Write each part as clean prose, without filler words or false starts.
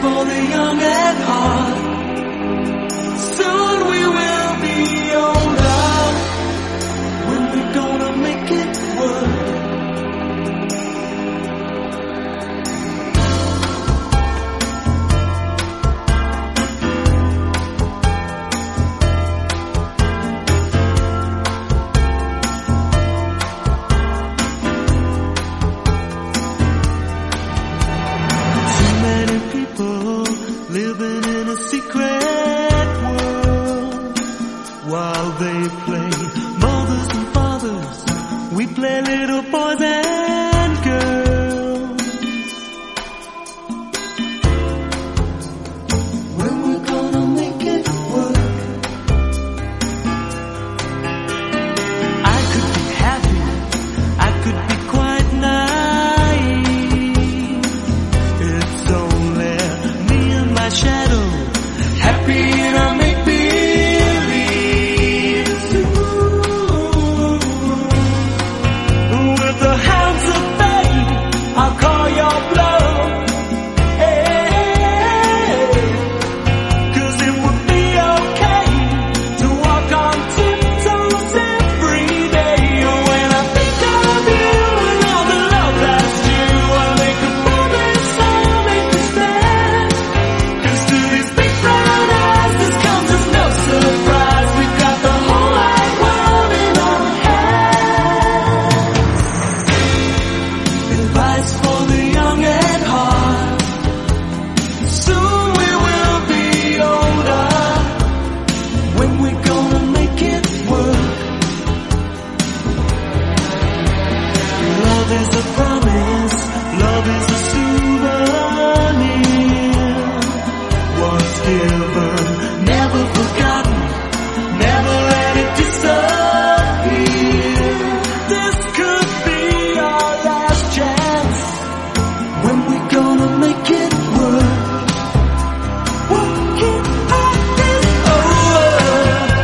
for the young at heart. Soon we will be older. When we're gonna make it work. Living in a secret world while they play mothers and fathers, we play little boys and girls. When we're gonna make it work. I could be happy, I could be quite naive. It's only my shadow, happy in a make-believe. With the hounds of fate, I'll call your bluff. Hey, 'cause it would be okay to walk on tiptoes every day. When I think of you and all the love that's due, I make a promise, I'll make you stand. Surprise, we've got the whole wide world in our hands. Advice for the young at heart. Soon we will be older. When we're gonna make it work. Love is a promise, love is a souvenir. Once given, never forgotten. Never let it disappear. This could be our last chance. When we're gonna make it work. Working out is over.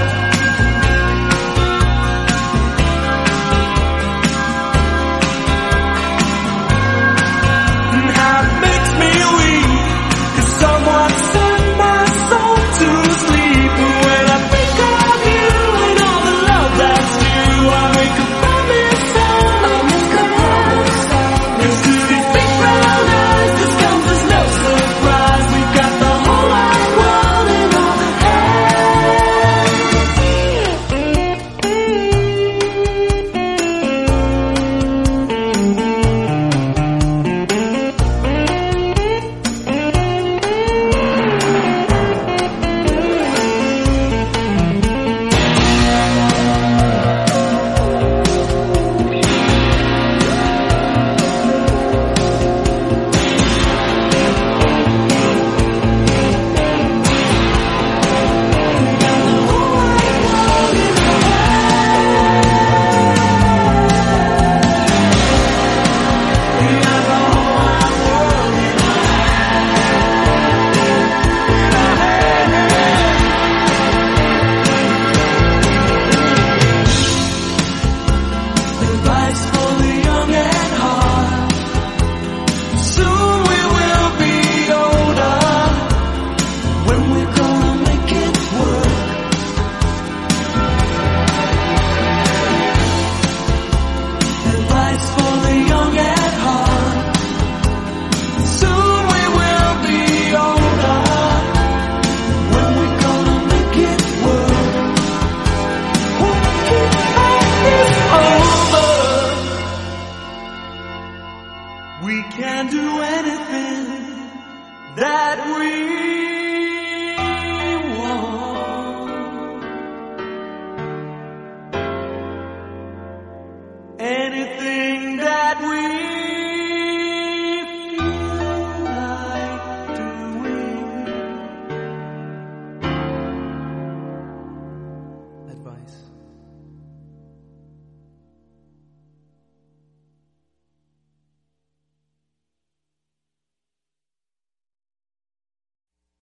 And how it makes me weak, 'cause someone sent my soul to sleep. When I think of you and all the love that's due, I make a promise, I'll make a promise. 'Cause to these big brown eyes, this comes as no surprise. We've got the whole wide world in our advice for the young at heart. Soon we will be older. When we're gonna make it work. Advice for the young at heart. Soon we will be older. When we're gonna make it work. Working out is over. We can do anything that we want. Anything